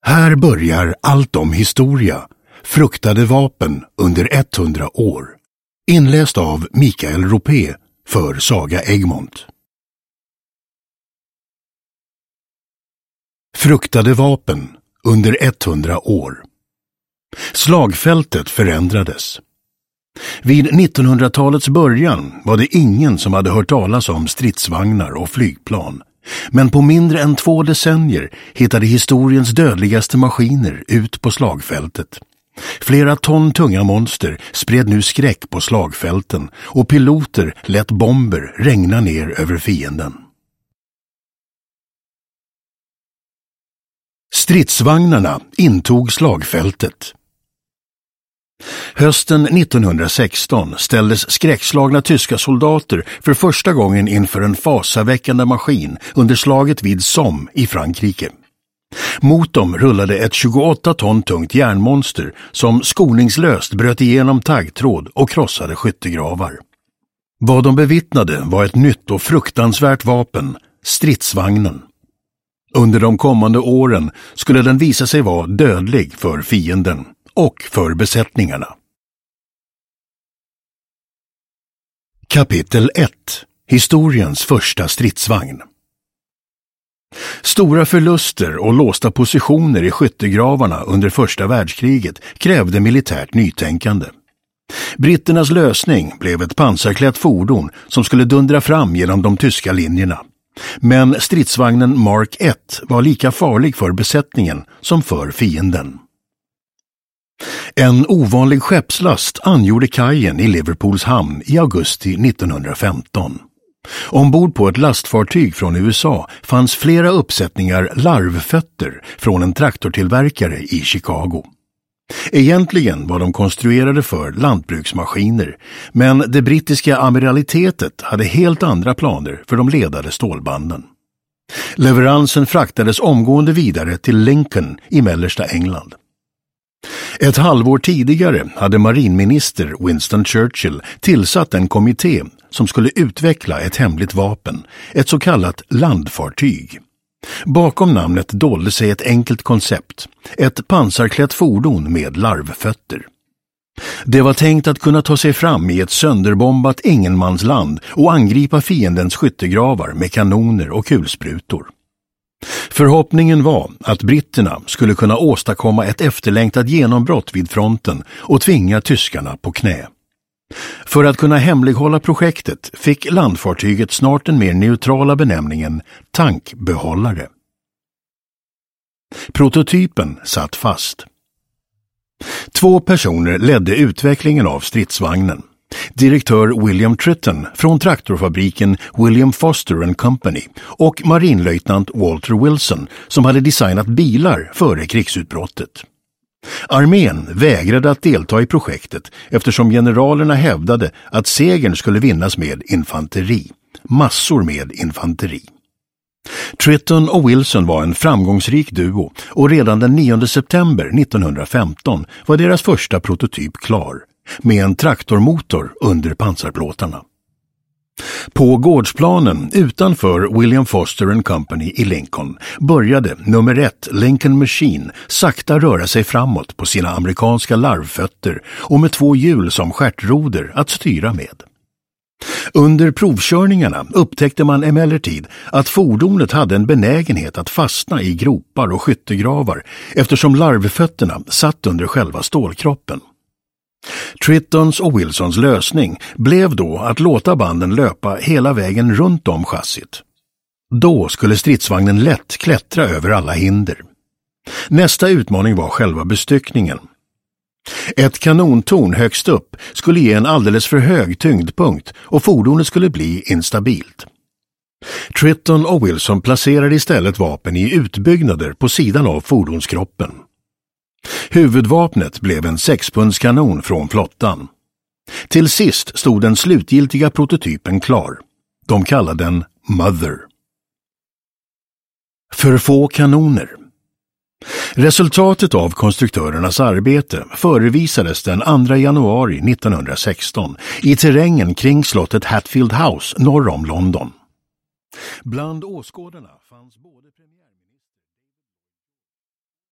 Här börjar allt om historia, fruktade vapen under 100 år. Inläst av Mikael Ropé för Saga Egmont. Fruktade vapen under 100 år. Slagfältet förändrades. Vid 1900-talets början var det ingen som hade hört talas om stridsvagnar och flygplan. Men på mindre än 2 decennier hittade historiens dödligaste maskiner ut på slagfältet. Flera ton tunga monster spred nu skräck på slagfälten och piloter lät bomber regna ner över fienden. Stridsvagnarna intog slagfältet. Hösten 1916 ställdes skräckslagna tyska soldater för första gången inför en fasaväckande maskin under slaget vid Somme i Frankrike. Mot dem rullade ett 28 ton tungt järnmonster som skoningslöst bröt igenom taggtråd och krossade skyttegravar. Vad de bevittnade var ett nytt och fruktansvärt vapen, stridsvagnen. Under de kommande åren skulle den visa sig vara dödlig för fienden och för besättningarna. Kapitel 1. Historiens första stridsvagn. Stora förluster och låsta positioner i skyttegravarna under första världskriget krävde militärt nytänkande. Britternas lösning blev ett pansarklätt fordon som skulle dundra fram genom de tyska linjerna. Men stridsvagnen Mark 1 var lika farlig för besättningen som för fienden. En ovanlig skeppslast angjorde kajen i Liverpools hamn i augusti 1915. Ombord på ett lastfartyg från USA fanns flera uppsättningar larvfötter från en traktortillverkare i Chicago. Egentligen var de konstruerade för lantbruksmaskiner, men det brittiska amiralitetet hade helt andra planer för de ledade stålbanden. Leveransen fraktades omgående vidare till Lincoln i mellersta England. Ett halvår tidigare hade marinminister Winston Churchill tillsatt en kommitté som skulle utveckla ett hemligt vapen, ett så kallat landfartyg. Bakom namnet dolde sig ett enkelt koncept, ett pansarklätt fordon med larvfötter. Det var tänkt att kunna ta sig fram i ett sönderbombat ingenmansland och angripa fiendens skyttegravar med kanoner och kulsprutor. Förhoppningen var att britterna skulle kunna åstadkomma ett efterlängtat genombrott vid fronten och tvinga tyskarna på knä. För att kunna hemlighålla projektet fick landfartyget snart den mer neutrala benämningen tankbehållare. Prototypen satt fast. 2 personer ledde utvecklingen av stridsvagnen. Direktör William Tritton från traktorfabriken William Foster & Company och marinlöjtnant Walter Wilson som hade designat bilar före krigsutbrottet. Armén vägrade att delta i projektet eftersom generalerna hävdade att segern skulle vinnas med infanteri, massor med infanteri. Tritton och Wilson var en framgångsrik duo och redan den 9 september 1915 var deras första prototyp klar, med en traktormotor under pansarplåtarna. På gårdsplanen utanför William Foster & Company i Lincoln började nummer 1 Lincoln Machine sakta röra sig framåt på sina amerikanska larvfötter och med 2 hjul som stjärtroder att styra med. Under provkörningarna upptäckte man emellertid att fordonet hade en benägenhet att fastna i gropar och skyttegravar eftersom larvfötterna satt under själva stålkroppen. Trittons och Wilsons lösning blev då att låta banden löpa hela vägen runt om chassit. Då skulle stridsvagnen lätt klättra över alla hinder. Nästa utmaning var själva bestyckningen. Ett kanontorn högst upp skulle ge en alldeles för hög tyngdpunkt och fordonet skulle bli instabilt. Tritton och Wilson placerade istället vapen i utbyggnader på sidan av fordonskroppen. Huvudvapnet blev en 6-pundskanon från flottan. Till sist stod den slutgiltiga prototypen klar. De kallade den Mother. För få kanoner. Resultatet av konstruktörernas arbete förevisades den 2 januari 1916 i terrängen kring slottet Hatfield House norr om London. Bland åskådarna fanns både